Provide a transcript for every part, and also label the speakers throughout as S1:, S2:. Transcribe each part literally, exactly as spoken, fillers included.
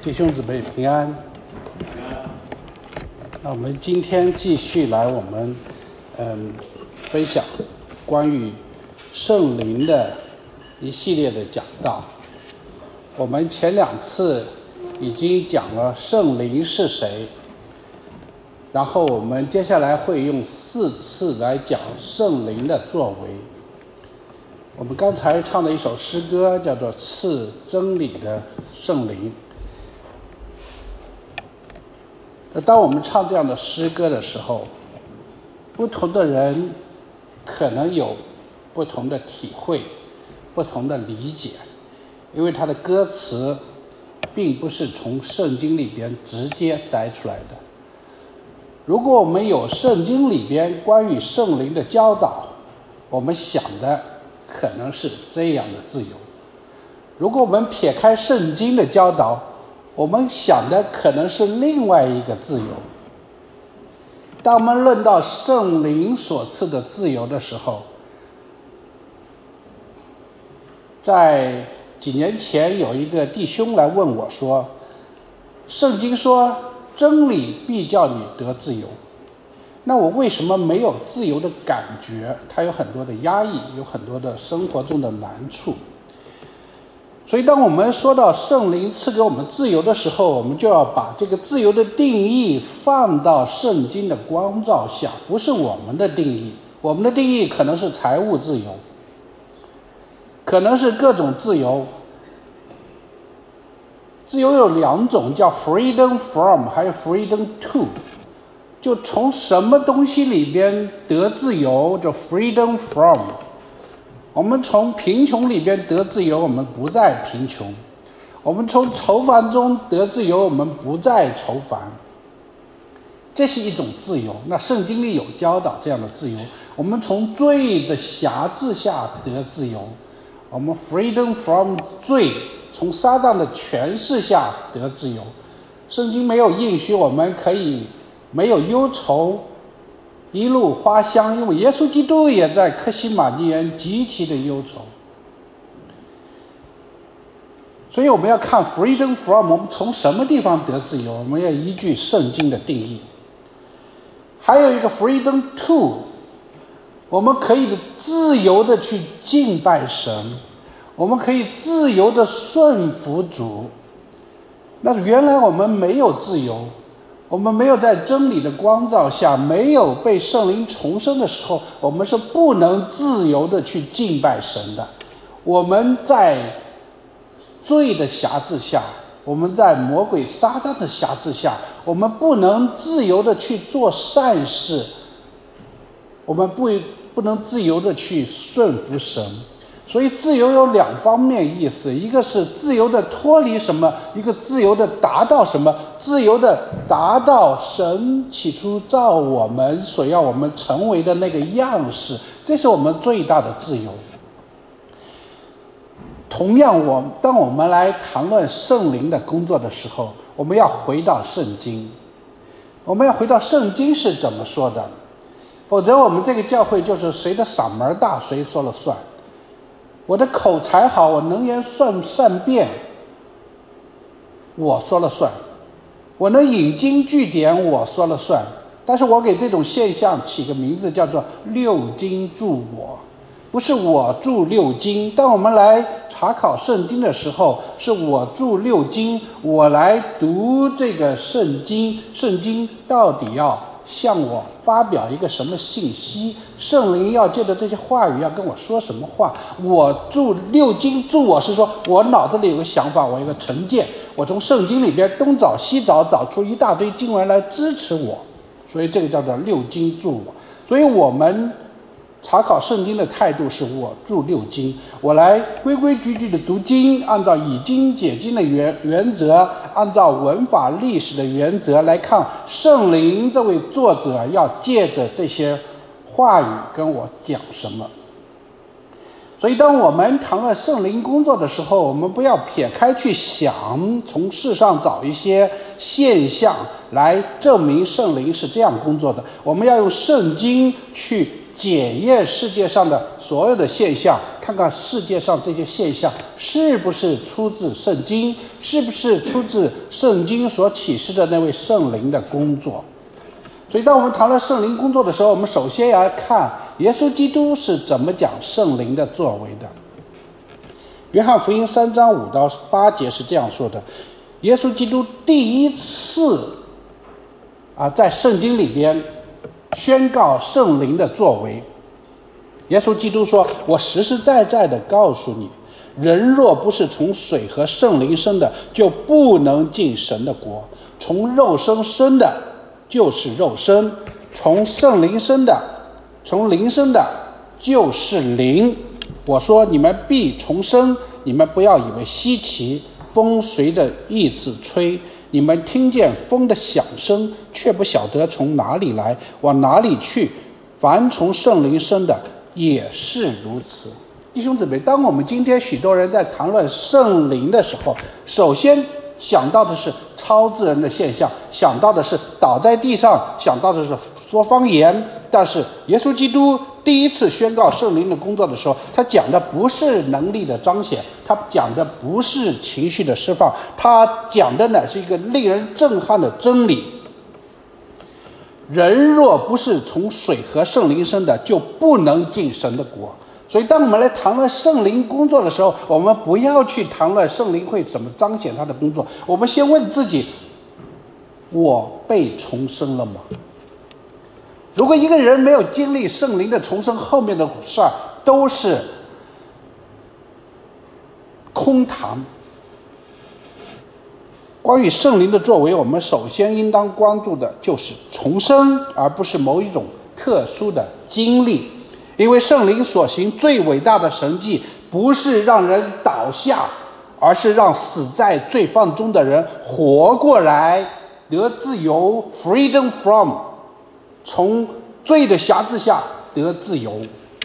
S1: 弟兄姊妹平安。那我们今天继续来我们嗯分享关于圣灵的一系列的讲道。我们前两次已经讲了圣灵是谁，然后我们接下来会用四次来讲圣灵的作为。我们刚才唱的一首诗歌叫做《赐真理的圣灵》。当我们唱这样的诗歌的时候，不同的人可能有不同的体会，不同的理解，因为它的歌词并不是从圣经里边直接摘出来的。如果我们有圣经里边关于圣灵的教导，我们想的可能是这样的自由；如果我们撇开圣经的教导，我们想的可能是另外一个自由。当我们论到圣灵所赐的自由的时候，在几年前有一个弟兄来问我说，圣经说真理必叫你得自由，那我为什么没有自由的感觉？它有很多的压抑，有很多的生活中的难处。所以当我们说到圣灵赐给我们自由的时候，我们就要把这个自由的定义放到圣经的光照下，不是我们的定义。我们的定义可能是财务自由，可能是各种自由。自由有两种，叫 freedom from 还有 freedom to， 就从什么东西里边得自由，叫 freedom from。我们从贫穷里边得自由，我们不再贫穷；我们从愁烦中得自由，我们不再愁烦。这是一种自由，那圣经里有教导这样的自由。我们从罪的辖制下得自由，我们 freedom from 罪，从撒旦的权势下得自由。圣经没有应许我们可以没有忧愁，一路花香，因为耶稣基督也在客西马尼园极其的忧愁。所以我们要看 freedom from， 我们从什么地方得自由，我们要依据圣经的定义。还有一个 freedom to， 我们可以自由的去敬拜神，我们可以自由的顺服主。那原来我们没有自由，我们没有在真理的光照下，没有被圣灵重生的时候，我们是不能自由的去敬拜神的。我们在罪的辖制下，我们在魔鬼撒旦的辖制下，我们不能自由的去做善事，我们不不能自由的去顺服神。所以自由有两方面意思，一个是自由的脱离什么，一个自由的达到什么。自由的达到神起初造我们所要我们成为的那个样式，这是我们最大的自由。同样，我当我们来谈论圣灵的工作的时候，我们要回到圣经，我们要回到圣经是怎么说的，否则我们这个教会就是谁的嗓门大谁说了算。我的口才好，我能言善善辩，我说了算；我能引经据典，我说了算。但是我给这种现象起个名字，叫做六经助我，不是我助六经。当我们来查考圣经的时候，是我助六经，我来读这个圣经，圣经到底要向我发表一个什么信息，圣灵要借着这些话语要跟我说什么话。我助六经助我是说，我脑子里有个想法，我有个成见，我从圣经里边东找西找，找出一大堆经文来支持我，所以这个叫做六经助我。所以我们查考圣经的态度是我助六经，我来规规矩矩的读经，按照以经解经的原原则，按照文法历史的原则来看圣灵这位作者要借着这些话语跟我讲什么。所以当我们谈论圣灵工作的时候，我们不要撇开去想，从世上找一些现象来证明圣灵是这样工作的，我们要用圣经去检验世界上的所所有的现象，看看世界上这些现象是不是出自圣经，是不是出自圣经所启示的那位圣灵的工作。所以当我们谈论圣灵工作的时候，我们首先要看耶稣基督是怎么讲圣灵的作为的。约翰福音三章五到八节是这样说的：耶稣基督第一次啊，在圣经里边宣告圣灵的作为。耶稣基督说：我实实在在的告诉你，人若不是从水和圣灵生的，就不能进神的国。从肉身生的就是肉身，从圣灵生的，从灵生的就是灵。我说你们必重生，你们不要以为稀奇。风随着意思吹，你们听见风的响声，却不晓得从哪里来，往哪里去。凡从圣灵生的也是如此。弟兄姊妹，当我们今天许多人在谈论圣灵的时候，首先想到的是超自然的现象，想到的是倒在地上，想到的是说方言。但是耶稣基督第一次宣告圣灵的工作的时候，他讲的不是能力的彰显，他讲的不是情绪的释放，他讲的呢是一个令人震撼的真理：人若不是从水和圣灵生的，就不能进神的国。所以当我们来谈论圣灵工作的时候，我们不要去谈论圣灵会怎么彰显他的工作，我们先问自己：我被重生了吗？如果一个人没有经历圣灵的重生，后面的事儿都是空谈。关于圣灵的作为，我们首先应当关注的就是重生，而不是某一种特殊的经历。因为圣灵所行最伟大的神迹，不是让人倒下，而是让死在罪犯中的人活过来，得自由 freedom from， 从罪的辖制下得自由。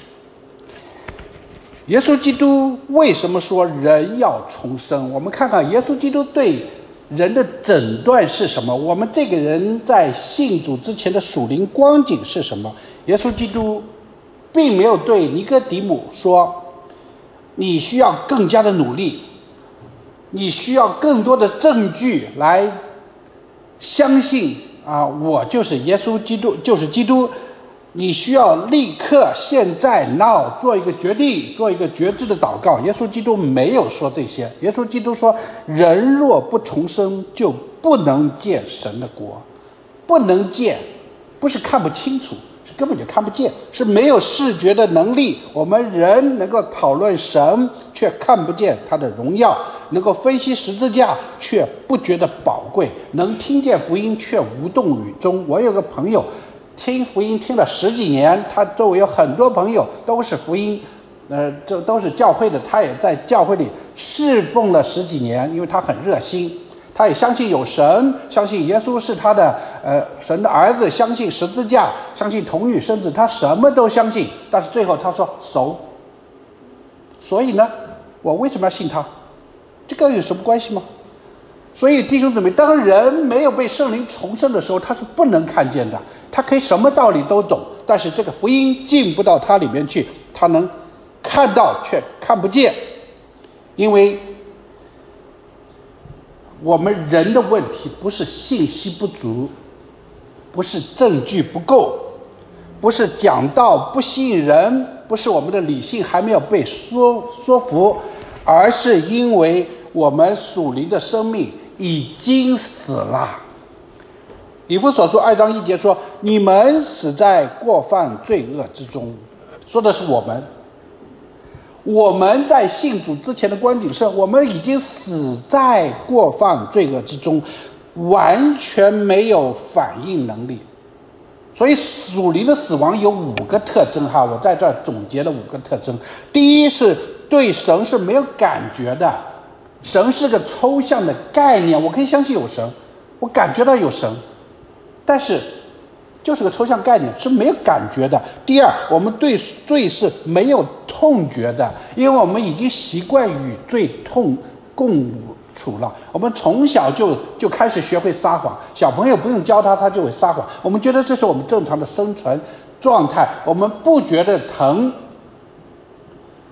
S1: 耶稣基督为什么说人要重生？我们看看耶稣基督对人的诊断是什么，我们这个人在信主之前的属灵光景是什么。耶稣基督并没有对尼哥底母说你需要更加的努力，你需要更多的证据来相信啊，我就是耶稣基督，就是基督。你需要立刻现在 now 做一个决定，做一个决志的祷告。耶稣基督没有说这些。耶稣基督说，人若不重生，就不能见神的国。不能见不是看不清楚，是根本就看不见，是没有视觉的能力。我们人能够讨论神，却看不见他的荣耀，能够分析十字架，却不觉得宝贵，能听见福音，却无动于衷。我有个朋友听福音听了十几年，他周围有很多朋友都是福音，呃，这都是教会的，他也在教会里侍奉了十几年，因为他很热心，他也相信有神，相信耶稣是他的呃神的儿子，相信十字架，相信童女生子，他什么都相信。但是最后他说熟，所以呢，我为什么要信他？这个有什么关系吗？所以弟兄姊妹，当人没有被圣灵重生的时候，他是不能看见的。他可以什么道理都懂，但是这个福音进不到他里面去，他能看到却看不见。因为我们人的问题不是信息不足，不是证据不够，不是讲道不吸引人，不是我们的理性还没有被说说服，而是因为我们属灵的生命已经死了。以弗所书二章一节说，你们死在过犯罪恶之中，说的是我们。我们在信主之前的观景是，我们已经死在过犯罪恶之中，完全没有反应能力。所以属灵的死亡有五个特征哈，我在这儿总结了五个特征。第一是对神是没有感觉的，神是个抽象的概念，我可以相信有神，我感觉到有神，但是就是个抽象概念，是没有感觉的。第二，我们对罪是没有痛觉的，因为我们已经习惯与罪痛共处了。我们从小就就开始学会撒谎，小朋友不用教他，他就会撒谎。我们觉得这是我们正常的生存状态，我们不觉得疼，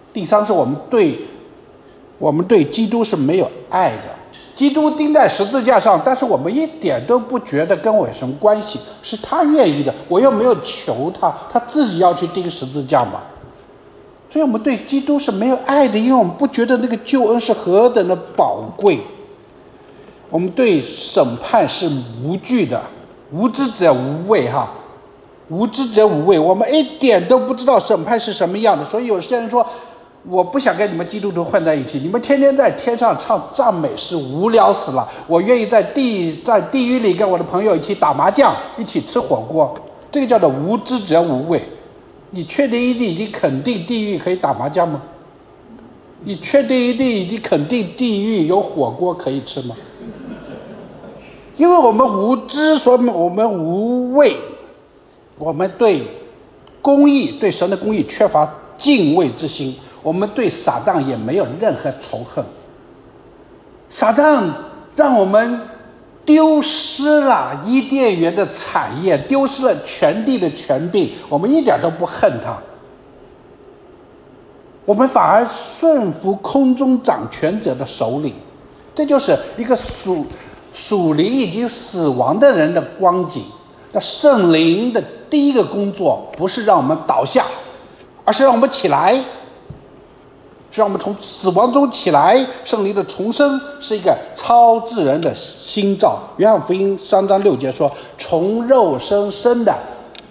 S1: 第三是我们对我们对基督是没有爱的。基督钉在十字架上，但是我们一点都不觉得跟我有什么关系，是他愿意的，我又没有求他，他自己要去钉十字架嘛。所以我们对基督是没有爱的，因为我们不觉得那个救恩是何等的宝贵。我们对审判是无惧的，无知者无畏哈，无知者无畏，我们一点都不知道审判是什么样的。所以有些人说，我不想跟你们基督徒混在一起，你们天天在天上唱赞美诗，无聊死了。我愿意在地在地狱里跟我的朋友一起打麻将，一起吃火锅。这个叫做无知者无畏。你确定一定已经肯定地狱可以打麻将吗？你确定一定已经肯定地狱有火锅可以吃吗？因为我们无知，所以我们无畏，我们对公义对神的公义缺乏敬畏之心，我们对撒旦也没有任何仇恨。撒旦让我们丢失了伊甸园的产业，丢失了全地的权柄，我们一点都不恨他，我们反而顺服空中掌权者的首领。这就是一个属属灵已经死亡的人的光景。那圣灵的第一个工作不是让我们倒下，而是让我们起来，是让我们从死亡中起来。圣灵的重生是一个超自然的新造。约翰福音三章六节说，从肉身生的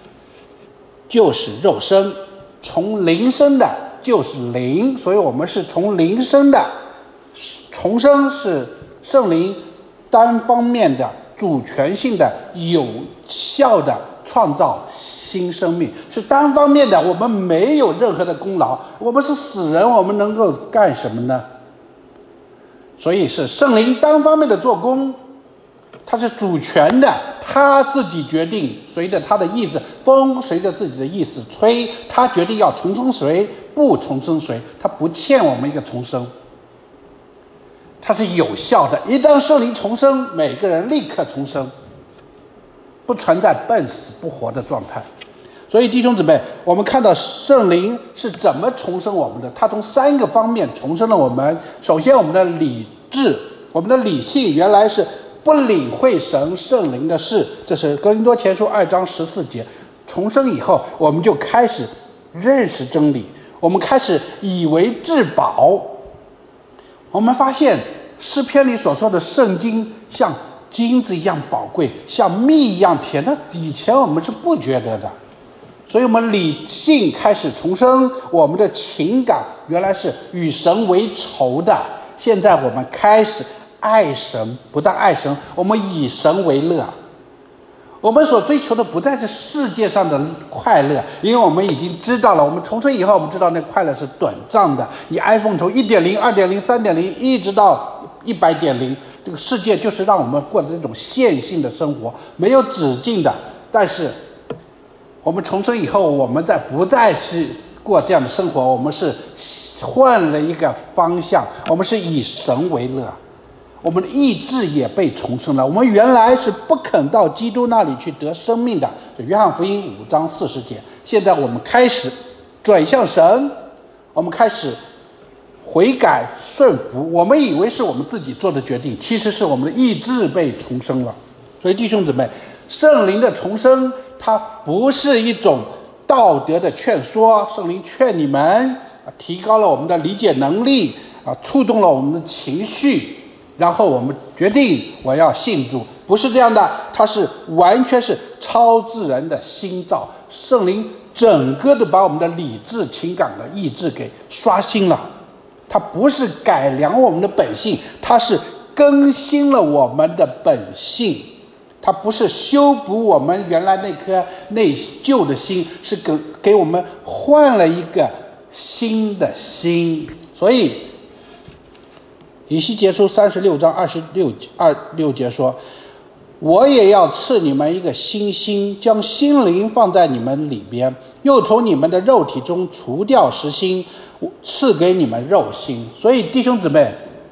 S1: 就是肉身，从灵生的就是灵。所以我们是从灵生的。重生是圣灵单方面的主权性的有效的创造新生命，是单方面的，我们没有任何的功劳，我们是死人，我们能够干什么呢？所以是圣灵单方面的做工，他是主权的，他自己决定，随着他的意思，风随着自己的意思吹，他决定要重生谁，不重生谁，他不欠我们一个重生，它是有效的。一旦圣灵重生，每个人立刻重生，不存在半死不活的状态。所以弟兄姊妹，我们看到圣灵是怎么重生我们的，他从三个方面重生了我们。首先，我们的理智，我们的理性原来是不领会神圣灵的事，这是哥林多前书二章十四节。重生以后，我们就开始认识真理，我们开始以为至宝。我们发现诗篇里所说的圣经像金子一样宝贵，像蜜一样甜，那以前我们是不觉得的。所以我们理性开始重生，我们的情感原来是与神为仇的，现在我们开始爱神，不但爱神，我们以神为乐。我们所追求的不再是世界上的快乐，因为我们已经知道了，我们重生以后，我们知道那快乐是短暂的。你 iPhone 从 一点零、二点零、三点零 一直到 一百点零， 这个世界就是让我们过的这种线性的生活，没有止境的。但是我们重生以后，我们再不再是过这样的生活，我们是换了一个方向，我们是以神为乐，我们的意志也被重生了。我们原来是不肯到基督那里去得生命的，约翰福音五章四十节。现在我们开始转向神，我们开始悔改顺服。我们以为是我们自己做的决定，其实是我们的意志被重生了。所以弟兄姊妹，圣灵的重生它不是一种道德的劝说，圣灵劝你们，提高了我们的理解能力，触动了我们的情绪，然后我们决定我要信主，不是这样的。它是完全是超自然的新造，圣灵整个的把我们的理智、情感的意志给刷新了。它不是改良我们的本性，它是更新了我们的本性。它不是修补我们原来那颗内旧的心，是给给我们换了一个新的心。所以以西结书三十六章二十六二六节说，我也要赐你们一个新心，将心灵放在你们里边，又从你们的肉体中除掉实心，赐给你们肉心。所以弟兄姊妹，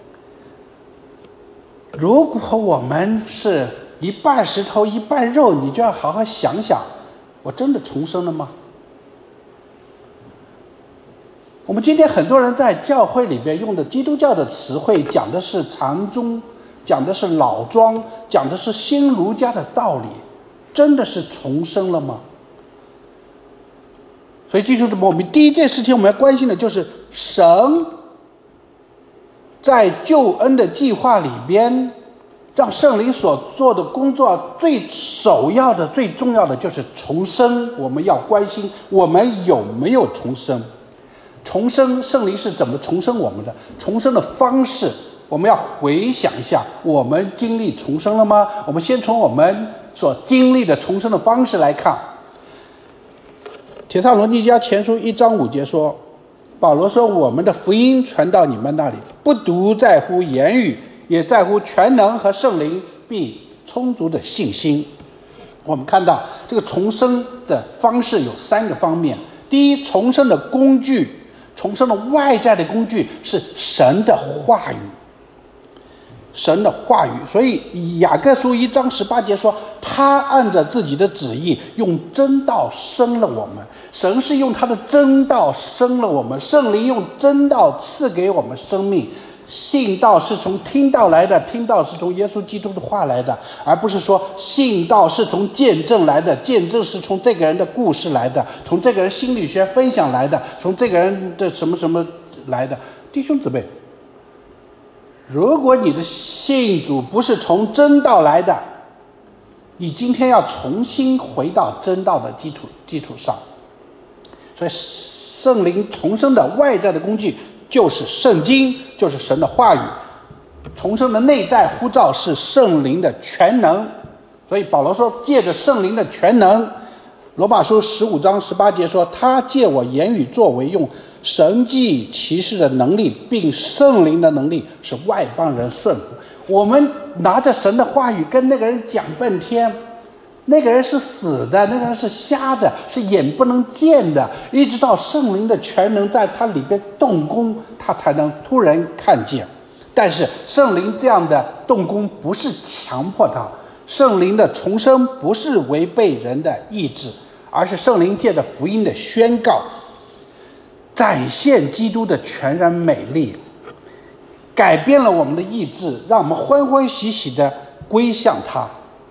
S1: 如果我们是一半石头一半肉，你就要好好想想，我真的重生了吗？ 我们今天很多人在教会里边用的基督教的词汇，讲的是禅宗，讲的是老庄，讲的是新儒家的道理，真的是重生了吗？所以记住，我们第一件事情我们要关心的就是神在救恩的计划里边，让圣灵所做的工作最首要的、最重要的就是重生。我们要关心我们有没有重生。重生，圣灵是怎么重生我们的？重生的方式，我们要回想一下，我们经历重生了吗？我们先从我们所经历的重生的方式来看。帖撒罗尼迦前书一章五节说，保罗说，我们的福音传到你们那里，不独在乎言语，也在乎全能和圣灵必充足的信心。我们看到这个重生的方式有三个方面。第一，重生的工具，重生的外在的工具是神的话语，神的话语。所以雅各书一章十八节说，他按着自己的旨意用真道生了我们。神是用他的真道生了我们，圣灵用真道赐给我们生命。信道是从听道来的，听道是从耶稣基督的话来的，而不是说信道是从见证来的，见证是从这个人的故事来的，从这个人心理学分享来的，从这个人的什么什么来的。弟兄姊妹，如果你的信主不是从真道来的，你今天要重新回到真道的基础基础上。所以圣灵重生的外在的工具就是圣经，就是神的话语。重生的内在呼召是圣灵的全能。所以保罗说，借着圣灵的全能，罗马书十五章十八节说，他借我言语作为，用神迹奇事的能力，并圣灵的能力，使外邦人顺服。我们拿着神的话语跟那个人讲半天，那个人是死的，那个人是瞎的，是眼不能见的，一直到圣灵的全能在他里边动工，他才能突然看见。但是圣灵这样的动工不是强迫他，圣灵的重生不是违背人的意志，而是圣灵借着福音的宣告，展现基督的全然美丽，改变了我们的意志，让我们欢欢喜喜地归向他。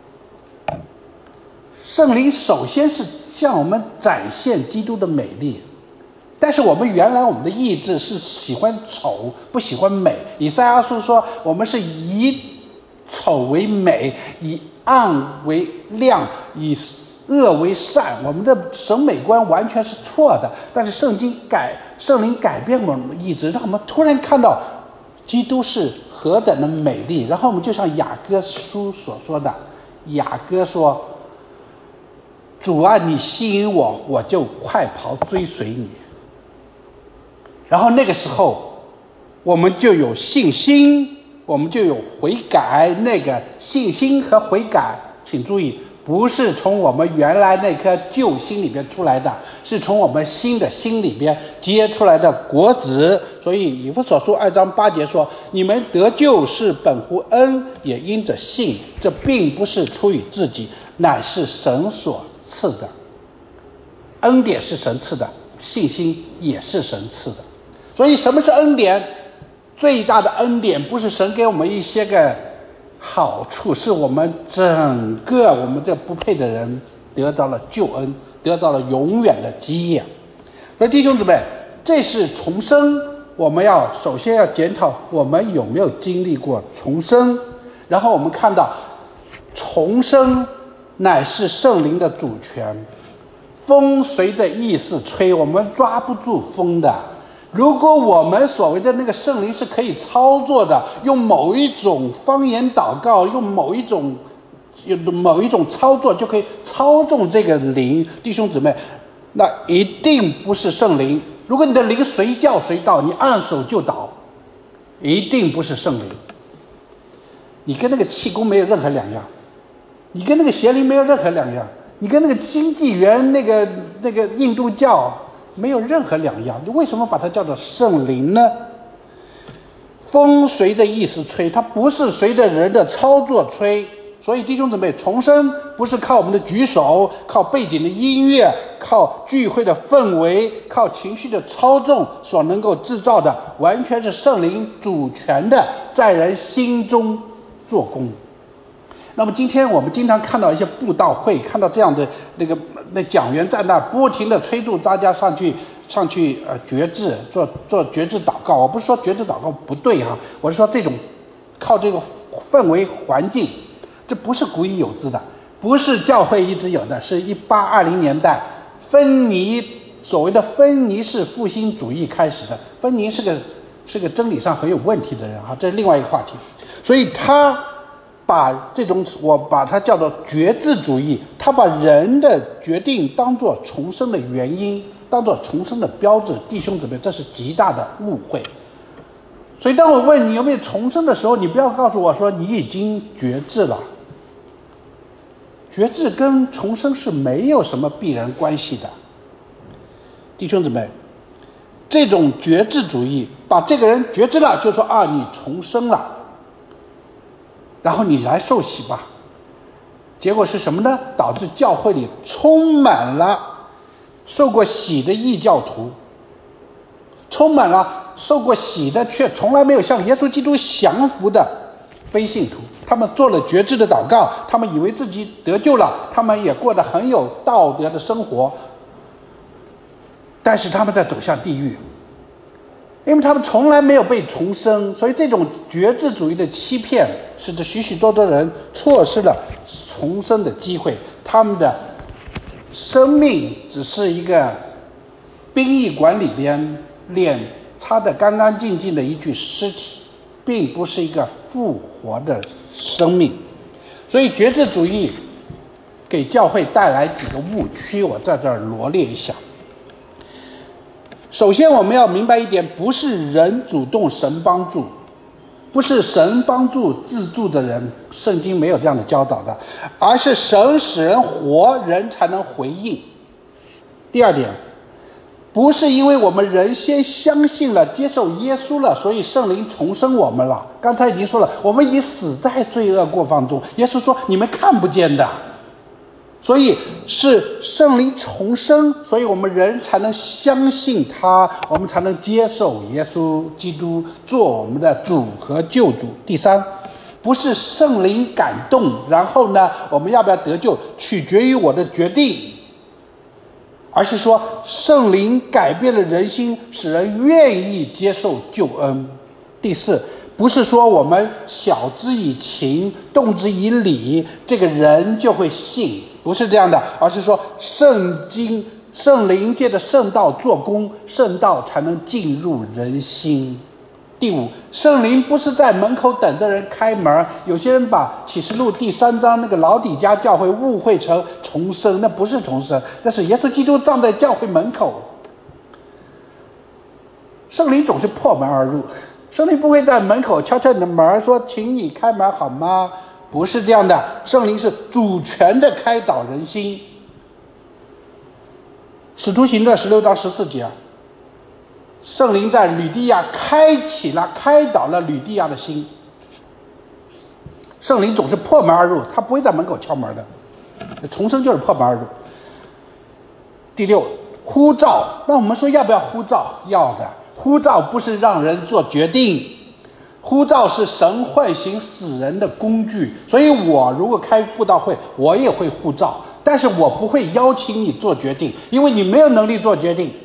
S1: 圣灵首先是向我们展现基督的美丽，但是我们原来我们的意志是喜欢丑，不喜欢美。以赛亚书说，我们是以丑为美，以暗为亮，以恶为善，我们的审美观完全是错的。但是圣经改圣灵改变我们的意志，让我们突然看到基督是何等的美丽。然后我们就像雅各书所说的，雅各说，主啊，你吸引我，我就快跑追随你。然后那个时候我们就有信心，我们就有悔改。那个信心和悔改，请注意，不是从我们原来那颗旧心里边出来的，是从我们新的心里边结出来的果子。所以以弗所书二章八节说，你们得救是本乎恩，也因着信，这并不是出于自己，乃是神所赐的。恩典是神赐的，信心也是神赐的。所以什么是恩典？最大的恩典不是神给我们一些个好处，是我们整个我们这不配的人得到了救恩，得到了永远的基业。所以弟兄姊妹，这是重生，我们要首先要检讨我们有没有经历过重生。然后我们看到重生乃是圣灵的主权，风随着意思吹，我们抓不住风的。如果我们所谓的那个圣灵是可以操作的，用某一种方言祷告，用某一种某一种操作就可以操纵这个灵，弟兄姊妹，那一定不是圣灵。如果你的灵随叫随到，你按手就倒，一定不是圣灵。你跟那个气功没有任何两样，你跟那个邪灵没有任何两样，你跟那个经纪元那个那个印度教没有任何两样。你为什么把它叫做圣灵呢？风随着意思吹，它不是随着人的操作吹。所以弟兄姊妹，重生不是靠我们的举手，靠背景的音乐， 靠聚会的氛围、靠情绪的操纵所能够制造的，完全是圣灵主权的在人心中做工。那么今天我们经常看到一些布道会，看到这样的那个那讲员在那不停地催促大家上去上去呃决志，做做决志祷告。我不是说决志祷告不对哈、啊，我是说这种靠这个氛围环境，这不是古已有之的，不是教会一直有的，是一八二零年代芬尼所谓的芬尼式复兴主义开始的。芬尼是个是个真理上很有问题的人哈，这是另外一个话题。所以他把这种我把它叫做决志主义，他把人的决定当作重生的原因，当作重生的标志。弟兄姊妹，这是极大的误会。所以当我问你有没有重生的时候，你不要告诉我说你已经决志了。决志跟重生是没有什么必然关系的。弟兄姊妹，这种决志主义把这个人决志了，就说啊你重生了，然后你来受洗吧。结果是什么呢？导致教会里充满了受过洗的异教徒，充满了受过洗的却从来没有向耶稣基督降服的非信徒。他们做了决志的祷告，他们以为自己得救了，他们也过得很有道德的生活，但是他们在走向地狱，因为他们从来没有被重生。所以这种决志主义的欺骗使得许许多多人错失了重生的机会，他们的生命只是一个殡仪馆里边脸擦得干干净净的一具尸体，并不是一个复活的生命。所以决志主义给教会带来几个误区，我在这儿罗列一下。首先我们要明白一点，不是人主动神帮助，不是神帮助自助的人，圣经没有这样的教导的，而是神使人活，人才能回应。第二点，不是因为我们人先相信了接受耶稣了，所以圣灵重生我们了。刚才已经说了，我们已经死在罪恶过犯中，耶稣说你们看不见的，所以是圣灵重生，所以我们人才能相信他，我们才能接受耶稣基督做我们的主和救主。第三，不是圣灵感动，然后呢我们要不要得救取决于我的决定，而是说圣灵改变了人心，使人愿意接受救恩。第四，不是说我们晓之以情动之以理，这个人就会信，不是这样的，而是说圣经圣灵借着圣道做工，圣道才能进入人心。第五，圣灵不是在门口等着人开门。有些人把启示录第三章那个老底嘉教会误会成重生，那不是重生，那是耶稣基督站在教会门口。圣灵总是破门而入，圣灵不会在门口敲敲你的门说请你开门好吗？不是这样的，圣灵是主权的开导人心。使徒行传十六章十四节，圣灵在吕地亚开启了开导了吕地亚的心。圣灵总是破门而入，他不会在门口敲门的，重生就是破门而入。第六，呼召，那我们说要不要呼召？要的。呼召不是让人做决定，呼召是神唤醒死人的工具。所以我如果开布道会，我也会呼召，但是我不会邀请你做决定，因为你没有能力做决定。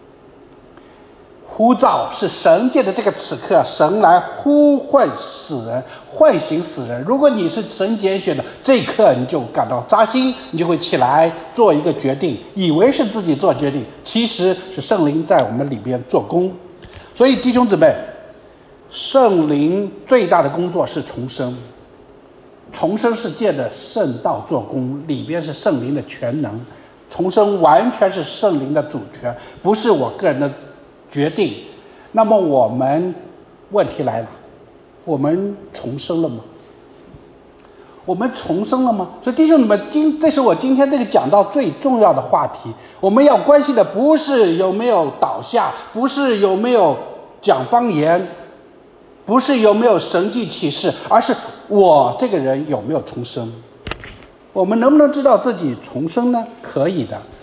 S1: 呼召是神借的这个此刻，神来呼唤死人，唤醒死人。如果你是神拣选的，这一刻你就感到扎心，你就会起来做一个决定，以为是自己做决定，其实是圣灵在我们里边做工。所以弟兄姊妹，圣灵最大的工作是重生，重生是借着圣道做工，里边是圣灵的全能。重生完全是圣灵的主权，不是我个人的决定。那么我们问题来了，我们重生了吗？我们重生了吗？所以弟兄姊妹，今这是我今天这个讲到最重要的话题。我们要关心的不是有没有倒下，不是有没有讲方言，不是有没有神迹启示，而是我这个人有没有重生。我们能不能知道自己重生呢？可以的。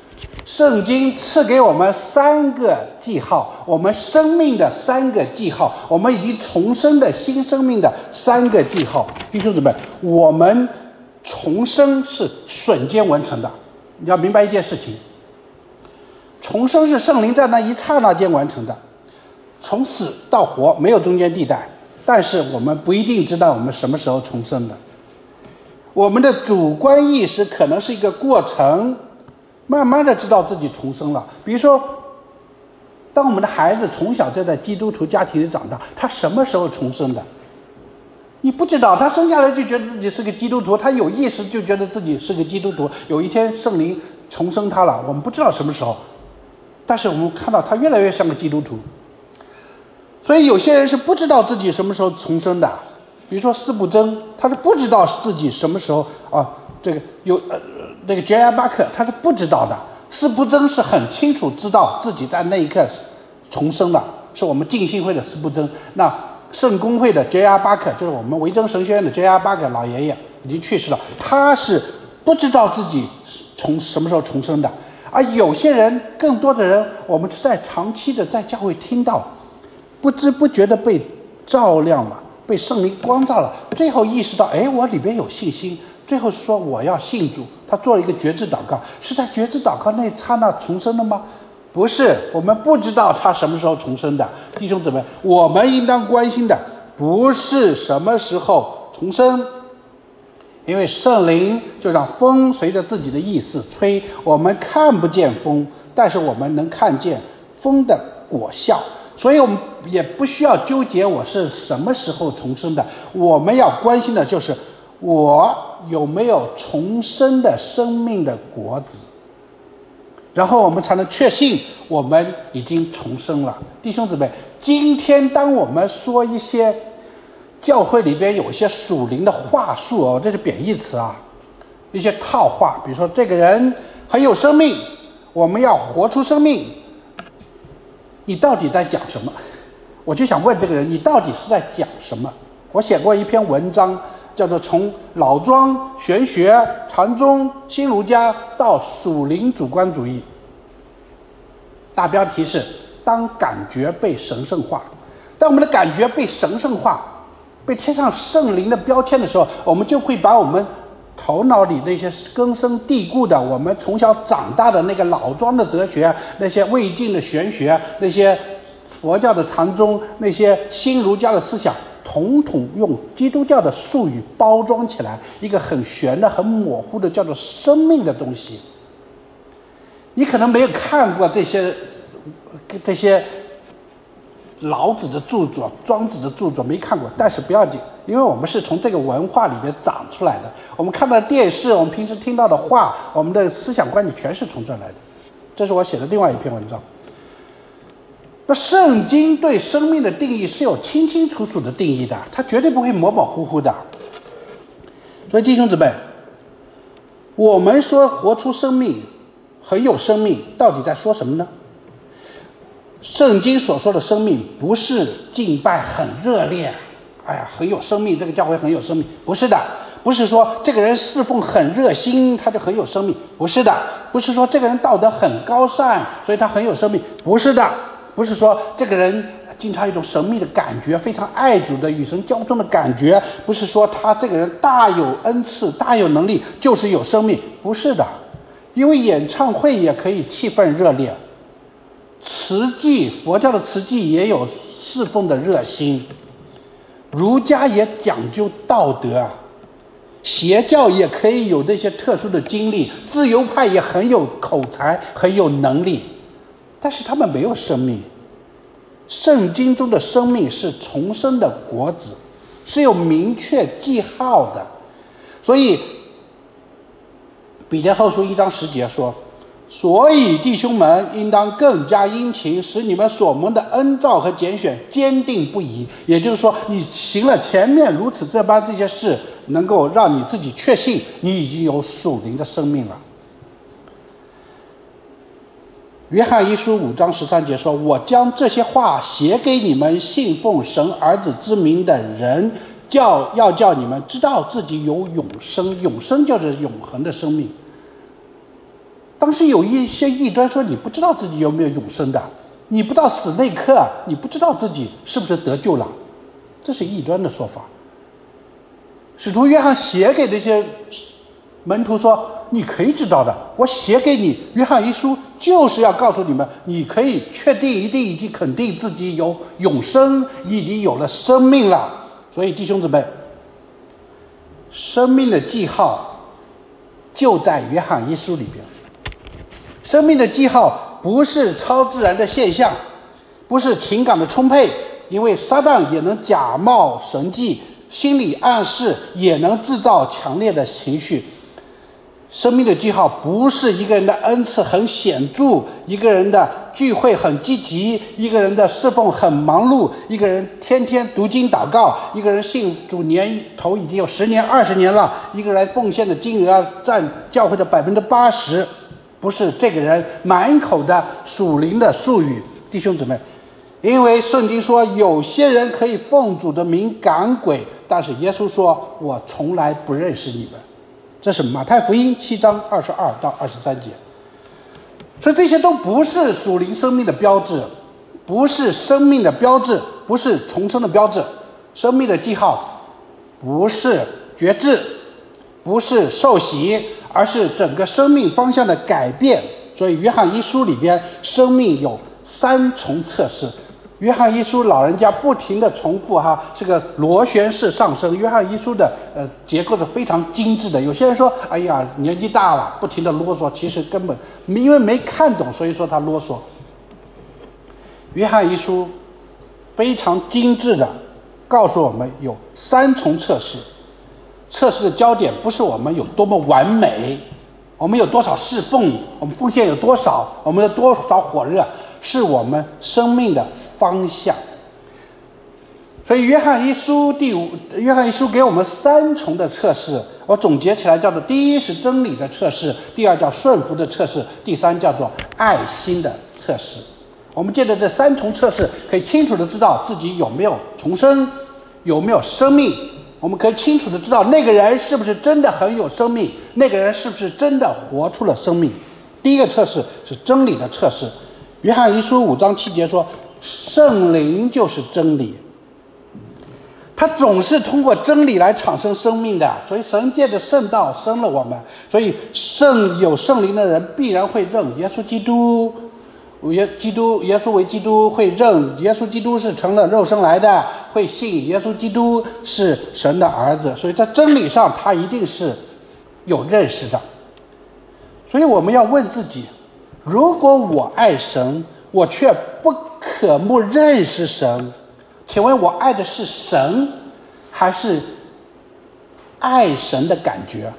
S1: 圣经赐给我们三个记号，我们生命的三个记号，我们已经重生的新生命的三个记号。弟兄姊妹，我们重生是瞬间完成的。你要明白一件事情，重生是圣灵在那一刹那间完成的，从死到活没有中间地带。但是我们不一定知道我们什么时候重生的，我们的主观意识可能是一个过程，慢慢的知道自己重生了。比如说，当我们的孩子从小就在基督徒家庭里长大，他什么时候重生的？你不知道，他生下来就觉得自己是个基督徒，他有意识就觉得自己是个基督徒。有一天圣灵重生他了，我们不知道什么时候，但是我们看到他越来越像个基督徒。所以有些人是不知道自己什么时候重生的，比如说司布真，他是不知道自己什么时候啊，这个有呃那个杰亚巴克他是不知道的，司布真是很清楚知道自己在那一刻重生了，是我们浸信会的司布真。那圣公会的杰亚巴克就是我们维真神学院的杰亚巴克老爷爷已经去世了，他是不知道自己从什么时候重生的。而有些人，更多的人，我们是在长期的在教会听到，不知不觉的被照亮了，被圣灵光照了，最后意识到，哎，我里边有信心，最后说我要信主，他做了一个决志祷告，是在决志祷告那一刹那重生的吗？不是，我们不知道他什么时候重生的。弟兄姊妹，我们应当关心的不是什么时候重生，因为圣灵就让风随着自己的意思吹，我们看不见风，但是我们能看见风的果效。所以我们也不需要纠结我是什么时候重生的，我们要关心的就是我有没有重生的生命的果子，然后我们才能确信我们已经重生了。弟兄姊妹，今天当我们说一些教会里边有一些属灵的话术哦，这是贬义词啊，一些套话，比如说这个人很有生命，我们要活出生命，你到底在讲什么？我就想问这个人，你到底是在讲什么？我写过一篇文章，叫做从老庄玄学、禅宗、新儒家到属灵主观主义，大标题是当感觉被神圣化。当我们的感觉被神圣化，被贴上圣灵的标签的时候，我们就会把我们头脑里那些根深蒂固的，我们从小长大的那个老庄的哲学，那些魏晋的玄学，那些佛教的禅宗，那些新儒家的思想，统统用基督教的术语包装起来，一个很玄的很模糊的叫做生命的东西。你可能没有看过这些这些老子的著作、庄子的著作，没看过，但是不要紧，因为我们是从这个文化里面长出来的，我们看到的电视，我们平时听到的话，我们的思想观念全是从这儿来的。这是我写的另外一篇文章。那圣经对生命的定义是有清清楚楚的定义的，它绝对不会模模糊糊的。所以弟兄姊妹，我们说活出生命，很有生命，到底在说什么呢？圣经所说的生命不是敬拜很热烈，哎呀很有生命，这个教会很有生命，不是的。不是说这个人侍奉很热心他就很有生命，不是的。不是说这个人道德很高尚所以他很有生命，不是的。不是说这个人经常有一种神秘的感觉，非常爱主的与神交通的感觉，不是说他这个人大有恩赐大有能力就是有生命，不是的。因为演唱会也可以气氛热烈，慈济佛教的慈济也有侍奉的热心，儒家也讲究道德，邪教也可以有那些特殊的经历，自由派也很有口才很有能力，但是他们没有生命。圣经中的生命是重生的果子，是有明确记号的。所以彼得后书一章十节说，所以弟兄们应当更加殷勤，使你们所蒙的恩召和拣选坚定不移。也就是说，你行了前面如此这般这些事，能够让你自己确信你已经有属灵的生命了。约翰一书五章十三节说，我将这些话写给你们信奉神儿子之名的人，叫要叫你们知道自己有永生，永生就是永恒的生命。 当时有一些异端说，你不知道自己有没有永生的，你不到死那一刻，你不知道自己是不是得救了，这是异端的说法。使徒约翰写给这些门徒说，你可以知道的，我写给你约翰一书就是要告诉你们，你可以确定一定以及肯定自己有永生，已经有了生命了。所以弟兄姊妹，生命的记号就在约翰一书里边。生命的记号不是超自然的现象，不是情感的充沛，因为撒旦也能假冒神迹，心理暗示也能制造强烈的情绪。生命的记号不是一个人的恩赐很显著，一个人的聚会很积极，一个人的侍奉很忙碌，一个人天天读经祷告，一个人信主年头已经有十年二十年了，一个人奉献的金额占教会的百分之八十，不是这个人满口的属灵的术语。弟兄姊妹，因为圣经说有些人可以奉主的名赶鬼，但是耶稣说我从来不认识你们。这是马太福音七章二十二到二十三节。所以这些都不是属灵生命的标志，不是生命的标志，不是重生的标志。生命的记号不是觉知，不是受洗，而是整个生命方向的改变。所以约翰一书里边生命有三重测试。约翰一书老人家不停地重复哈，这个螺旋式上升。约翰一书的呃结构是非常精致的。有些人说，哎呀，年纪大了，不停地啰嗦，其实根本因为没看懂，所以说他啰嗦。约翰一书非常精致的告诉我们有三重测试，测试的焦点不是我们有多么完美，我们有多少侍奉，我们奉献有多少，我们有多少火热，是我们生命的方向。所以约翰一书第五约翰一书给我们三重的测试，我总结起来叫做：第一是真理的测试，第二叫顺服的测试，第三叫做爱心的测试。我们借着这三重测试，可以清楚的知道自己有没有重生，有没有生命。我们可以清楚的知道那个人是不是真的很有生命，那个人是不是真的活出了生命。第一个测试是真理的测试。约翰一书五章七节说，圣灵就是真理，他总是通过真理来产生生命的。所以神借着圣道生了我们，所以圣有圣灵的人必然会认耶稣基督耶基督耶稣为基督，会认耶稣基督是成了肉身来的，会信耶稣基督是神的儿子。所以在真理上他一定是有认识的。所以我们要问自己，如果我爱神，我却不渴慕认识神，请问我爱的是神，还是爱神的感觉？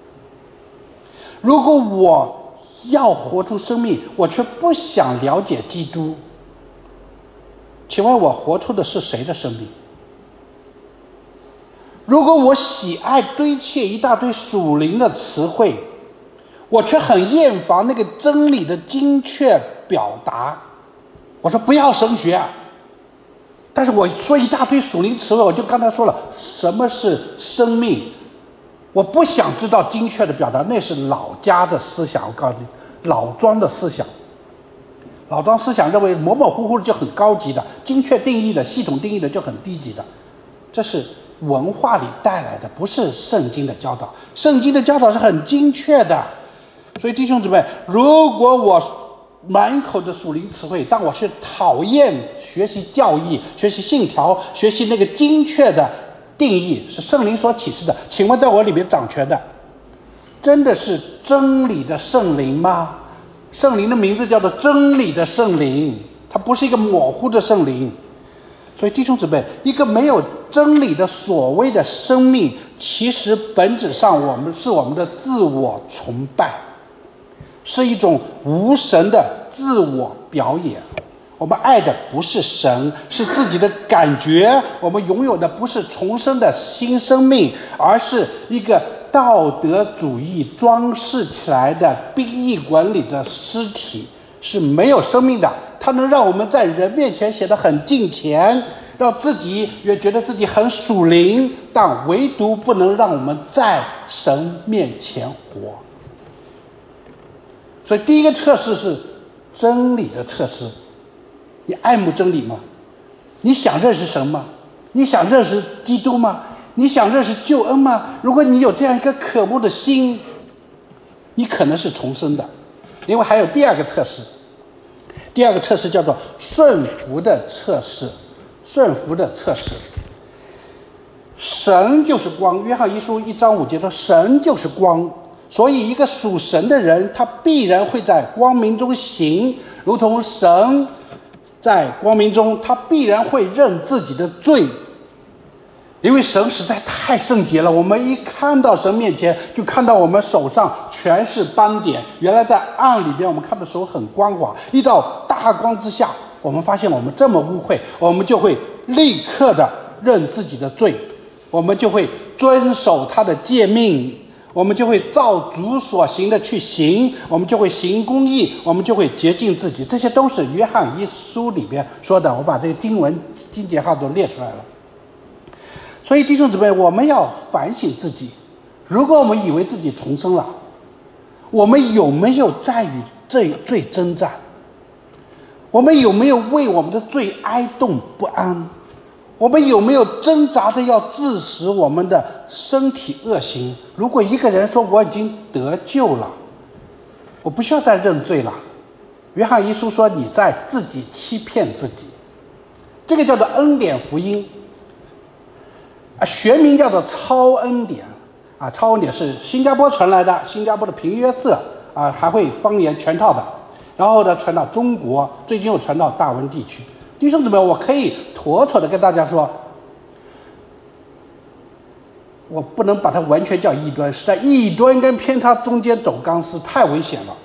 S1: 如果我要活出生命，我却不想了解基督，请问我活出的是谁的生命？如果我喜爱堆砌一大堆属灵的词汇，我却很厌烦那个真理的精确表达，我说不要神学，但是我说一大堆属灵词汇，我就刚才说了什么是生命，我不想知道精确的表达，那是老家的思想。我告诉你，老庄的思想，老庄思想认为模模糊糊的就很高级的，精确定义的系统定义的就很低级的，这是文化里带来的，不是圣经的教导。圣经的教导是很精确的。所以弟兄姊妹，如果我满口的属灵词汇，但我是讨厌学习教义、学习信条、学习那个精确的定义，是圣灵所启示的，请问在我里面掌权的真的是真理的圣灵吗？圣灵的名字叫做真理的圣灵，它不是一个模糊的圣灵。所以弟兄姊妹，一个没有真理的所谓的生命，其实本质上我们是我们的自我崇拜，是一种无神的自我表演。我们爱的不是神，是自己的感觉。我们拥有的不是重生的新生命，而是一个道德主义装饰起来的殡仪馆里的尸体，是没有生命的。它能让我们在人面前显得很敬虔，让自己也觉得自己很属灵，但唯独不能让我们在神面前活。 所以第一个测试是真理的测试。你爱慕真理吗？你想认识神吗？你想认识基督吗？你想认识救恩吗？如果你有这样一个渴慕的心，你可能是重生的。另外还有第二个测试，第二个测试叫做顺服的测试。顺服的测试，神就是光。约翰一书一章五节说，神就是光，所以一个属神的人，他必然会在光明中行，如同神在光明中，他必然会认自己的罪。因为神实在太圣洁了，我们一看到神面前，就看到我们手上全是斑点。原来在暗里边，我们看的手很光滑，一到大光之下，我们发现我们这么污秽，我们就会立刻的认自己的罪，我们就会遵守他的诫命，我们就会照主所行的去行，我们就会行公义，我们就会洁净自己。这些都是约翰一书里边说的，我把这个经文经节号都列出来了。所以弟兄姊妹，我们要反省自己，如果我们以为自己重生了，我们有没有在与罪罪征战？我们有没有为我们的罪哀动不安？我们有没有挣扎着要致死我们的身体恶行？如果一个人说我已经得救了，我不需要再认罪了，约翰一书说你在自己欺骗自己，这个叫做恩典福音啊，学名叫做超恩典啊，超恩典是新加坡传来的，新加坡的平约瑟啊，还会方言全套的，然后呢传到中国，最近又传到大温地区。弟兄姊妹，我可以妥妥的跟大家说，我不能把它完全叫异端，是在异端跟偏差中间走钢丝，太危险了。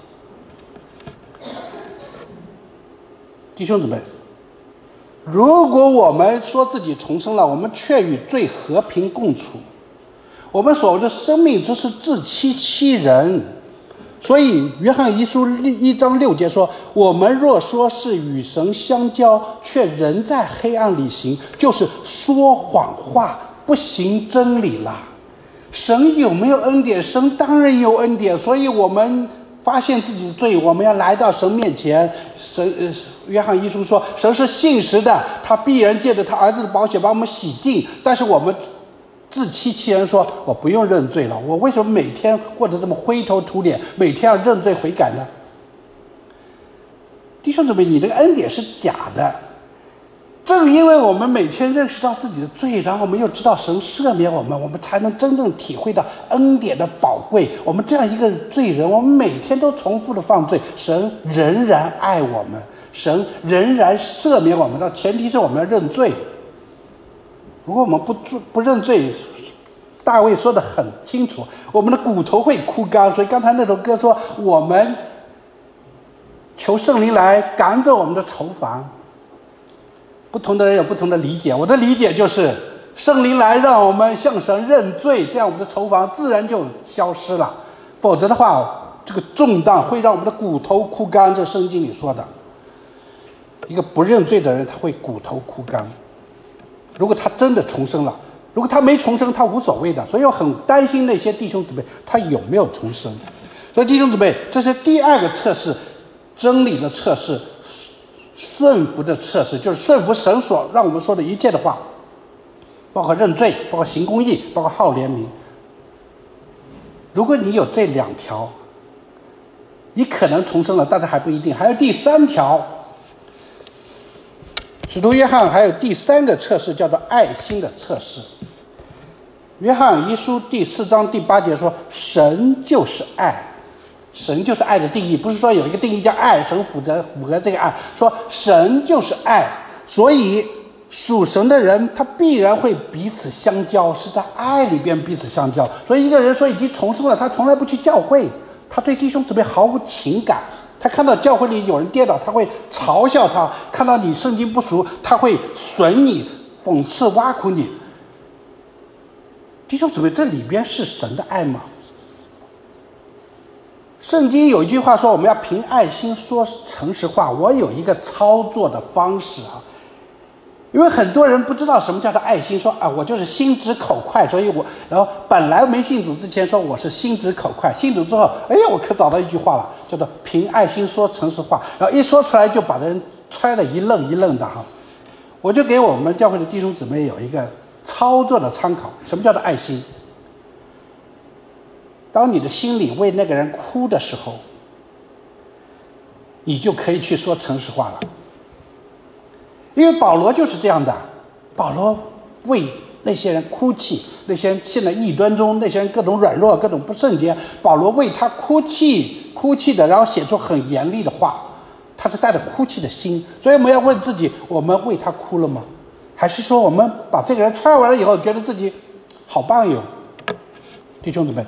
S1: 弟兄姊妹，如果我们说自己重生了，我们却与罪和平共处，我们所谓的生命之是自欺欺人。所以约翰一书一章六节说，我们若说是与神相交，却仍在黑暗里行，就是说谎话，不行真理了。神有没有恩典？神当然有恩典，所以我们发现自己的罪，我们要来到神面前。神呃，约翰一书说，神是信实的，他必然借着他儿子的宝血把我们洗净。但是我们自欺欺人说，我不用认罪了，我为什么每天过得这么灰头土脸，每天要认罪悔改呢？弟兄姊妹，你这个恩典是假的。正因为我们每天认识到自己的罪，然后我们又知道神赦免我们，我们才能真正体会到恩典的宝贵。我们这样一个罪人，我们每天都重复的犯罪，神仍然爱我们，神仍然赦免我们，但前提是我们要认罪。如果我们不不认罪，大卫说得很清楚，我们的骨头会枯干。所以刚才那首歌说，我们求圣灵来赶走我们的愁烦。不同的人有不同的理解，我的理解就是圣灵来让我们向神认罪，这样我们的愁烦自然就消失了。否则的话，这个重担会让我们的骨头枯干，这圣经里说的。一个不认罪的人，他会骨头枯干。如果他真的重生了，如果他没重生，他无所谓的。所以我很担心那些弟兄姊妹他有没有重生。所以弟兄姊妹，这是第二个测试，真理的测试，顺服的测试，就是顺服神所让我们说的一切的话，包括认罪，包括行公义，包括好怜悯。如果你有这两条，你可能重生了，但是还不一定。还有第三条，使徒约翰还有第三个测试，叫做爱心的测试。约翰一书第四章第八节说，神就是爱。神就是爱的定义，不是说有一个定义叫爱，神负责符合这个爱，说神就是爱，所以属神的人他必然会彼此相交，是在爱里边彼此相交。所以一个人说已经重生了，他从来不去教会，他对弟兄姊妹毫无情感，他看到教会里有人跌倒，他会嘲笑他；看到你圣经不熟，他会损你、讽刺、挖苦你。弟兄姊妹，这里边是神的爱吗？圣经有一句话说，我们要凭爱心说诚实话。我有一个操作的方式啊， 因为很多人不知道什么叫做爱心，说啊，我就是心直口快，所以我，然后本来没信主之前说我是心直口快，信主之后，哎呀，我可找到一句话了，叫做凭爱心说诚实话，然后一说出来就把人揣得一愣一愣的哈。我就给我们教会的弟兄姊妹有一个操作的参考，什么叫做爱心？当你的心里为那个人哭的时候，你就可以去说诚实话了。因为保罗就是这样的，保罗为那些人哭泣，那些人陷在异端中，那些人各种软弱，各种不圣洁，保罗为他哭泣哭泣的，然后写出很严厉的话，他是带着哭泣的心。所以我们要问自己，我们为他哭了吗？还是说我们把这个人踹完了以后觉得自己好棒哟？弟兄姊妹，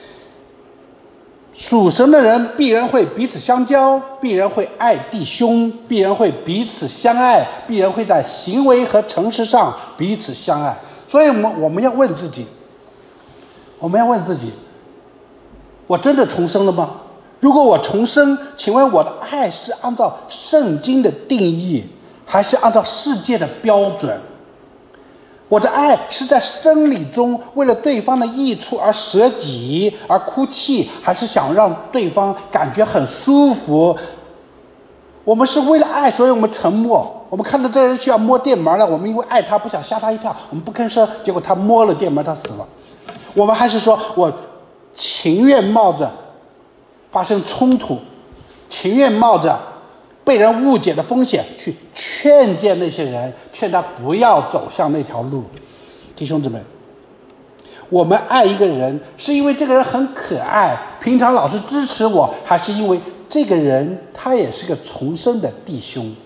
S1: 属神的人必然会彼此相交，必然会爱弟兄，必然会彼此相爱，必然会在行为和诚实上彼此相爱。所以我们我们要问自己，我们要问自己，我真的重生了吗？如果我重生，请问我的爱是按照圣经的定义，还是按照世界的标准？我的爱是在生理中为了对方的益处而舍己而哭泣，还是想让对方感觉很舒服？我们是为了爱，所以我们沉默。我们看到这人需要摸电门了，我们因为爱他不想吓他一跳，我们不吭声，结果他摸了电门，他死了。我们还是说我情愿冒着发生冲突，情愿冒着被人误解的风险去劝诫那些人，劝他不要走向那条路。弟兄姊妹，我们爱一个人是因为这个人很可爱，平常老是支持我，还是因为这个人他也是个重生的弟兄？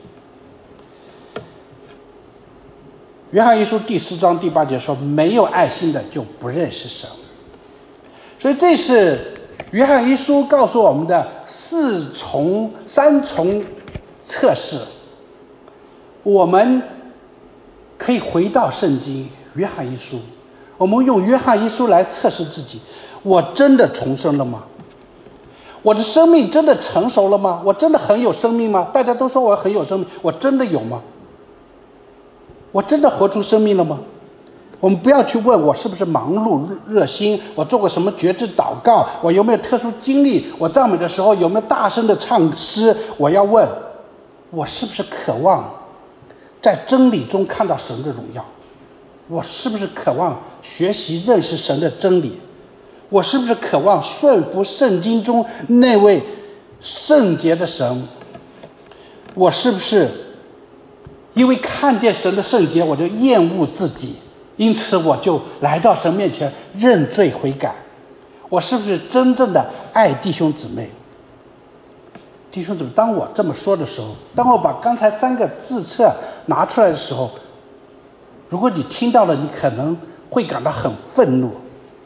S1: 约翰一书第四章第八节说，没有爱心的就不认识神。所以这是约翰一书告诉我们的四重三重测试。我们可以回到圣经约翰一书，我们用约翰一书来测试自己，我真的重生了吗？我的生命真的成熟了吗？我真的很有生命吗？大家都说我很有生命，我真的有吗？我真的活出生命了吗？我们不要去问我是不是忙碌热心，我做过什么觉知祷告，我有没有特殊经历，我赞美的时候有没有大声的唱诗。我要问，我是不是渴望在真理中看到神的荣耀？我是不是渴望学习认识神的真理？我是不是渴望顺服圣经中那位圣洁的神？我是不是因为看见神的圣洁，我就厌恶自己，因此我就来到神面前认罪悔改？我是不是真正的爱弟兄姊妹？弟兄姊妹，当我这么说的时候，当我把刚才三个自测拿出来的时候，如果你听到了，你可能会感到很愤怒。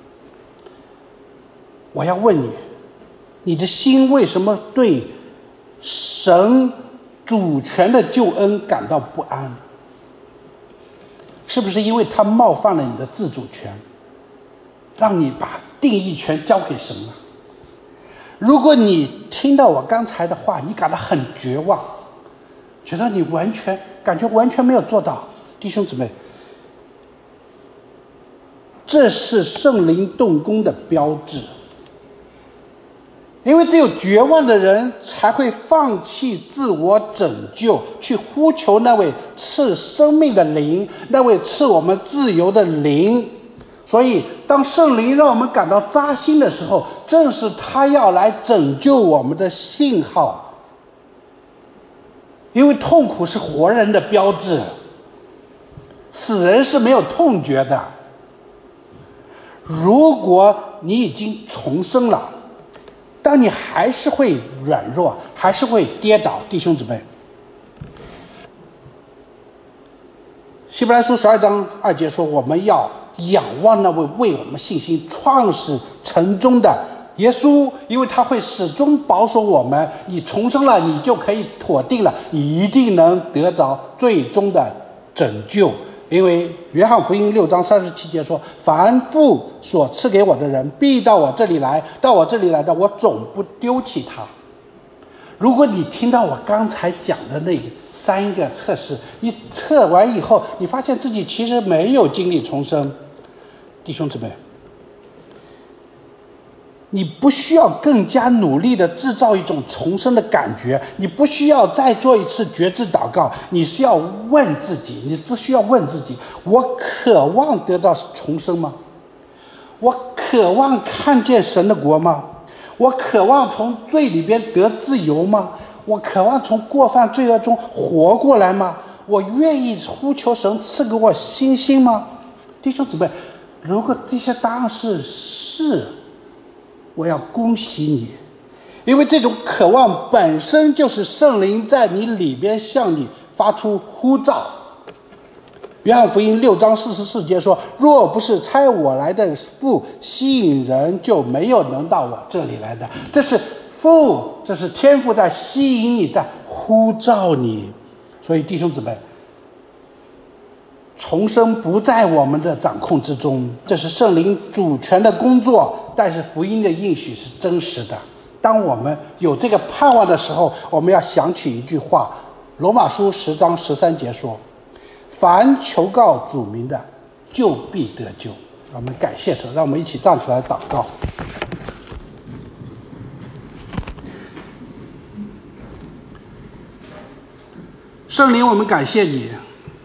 S1: 我要问你，你的心为什么对神主权的救恩感到不安？是不是因为他冒犯了你的自主权，让你把定义权交给神了？如果你听到我刚才的话，你感到很绝望，觉得你完全感觉完全没有做到，弟兄姊妹，这是圣灵动工的标志。因为只有绝望的人才会放弃自我拯救，去呼求那位赐生命的灵，那位赐我们自由的灵。所以当圣灵让我们感到扎心的时候，正是他要来拯救我们的信号。因为痛苦是活人的标志，死人是没有痛觉的。如果你已经重生了，但你还是会软弱，还是会跌倒，弟兄姊妹，希伯来书十二章二节说，我们要仰望那位为我们信心创始成终的耶稣，因为他会始终保守我们。你重生了，你就可以妥定了，你一定能得着最终的拯救。因为约翰福音六章三十七节说，凡父所赐给我的人必到我这里来，到我这里来的我总不丢弃他。 如果你听到我刚才讲的那三个测试，你测完以后，你发现自己其实没有经历重生，弟兄姊妹，你不需要更加努力地制造一种重生的感觉，你不需要再做一次觉知祷告，你是要问自己，你只需要问自己：我渴望得到重生吗？我渴望看见神的国吗？我渴望从罪里边得自由吗？我渴望从过犯罪恶中活过来吗？我愿意呼求神赐给我信心吗？弟兄姊妹，如果这些答案是是，我要恭喜你，因为这种渴望本身就是圣灵在你里边向你发出呼召。约翰福音六章四十四节说：若不是差我来的父吸引人，就没有能到我这里来的。这是父，这是天父在吸引你，在呼召你。所以弟兄姊妹，重生不在我们的掌控之中，这是圣灵主权的工作，但是福音的应许是真实的。当我们有这个盼望的时候，我们要想起一句话，罗马书十章十三节说：凡求告主名的，就必得救。我们感谢神，让我们一起站起来祷告。圣灵，我们感谢你。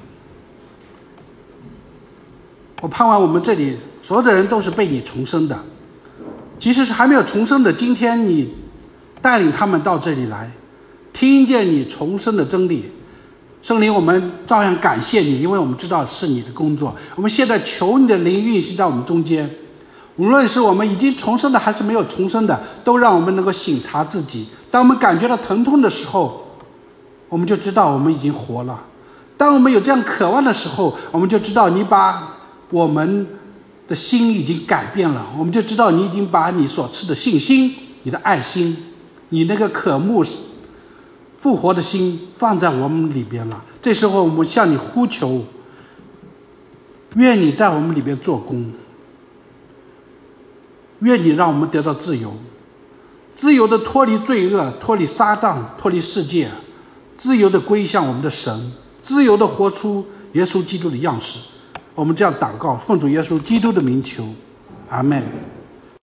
S1: 我盼望我们这里所有的人都是被你重生的，即使是还没有重生的，今天你带领他们到这里来，听见你重生的真理。圣灵，我们照样感谢你，因为我们知道是你的工作。我们现在求你的灵运行在我们中间，无论是我们已经重生的还是没有重生的，都让我们能够省察自己。当我们感觉到疼痛的时候，我们就知道我们已经活了。当我们有这样渴望的时候，我们就知道你把我们的心已经改变了，我们就知道你已经把你所赐的信心、你的爱心、你那个渴慕复活的心放在我们里边了。这时候我们向你呼求，愿你在我们里边做工，愿你让我们得到自由，自由的脱离罪恶，脱离撒旦，脱离世界，自由的归向我们的神，自由的活出耶稣基督的样式。我们这样祷告，奉主耶稣基督的名求，阿们。